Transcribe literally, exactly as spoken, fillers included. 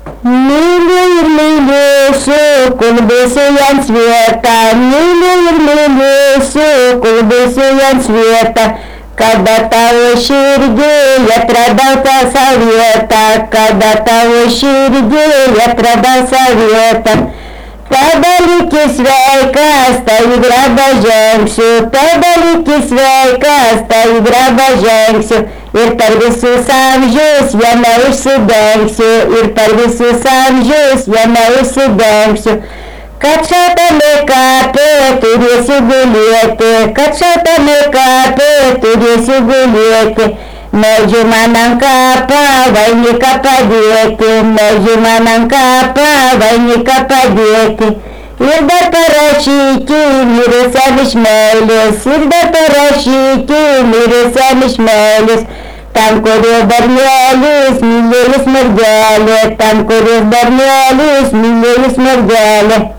Myliu ir mylėsiu, kol būsiu ant svieta. Myliu ir mylėsiu, kol būsiu ant svieta. Kada tavo širdį atradau tą savietą, kada tavo širdį atradau savietą. Tada liki sveikas, tai į grabą žengsiu, tada liki sveikas, tai į grabą žengsiu. Ir per visus amžius jame užsidengsiu, ir per visus amžius jame užsidengsiu. Kad šatame kape turėsiu gulėti, kad šatame kape turėsiu gulėti. Medžiu man ant kapą vainiką padėti, medžiu man ant kapą vainiką padėti. Ir dar parašyti mirusiam iš meilės, ir dar parašyti mirusiam iš meilės. Tam, kurio bernelius mylėjus mergelė, tam, kurios bernelius mylėjus mergelė.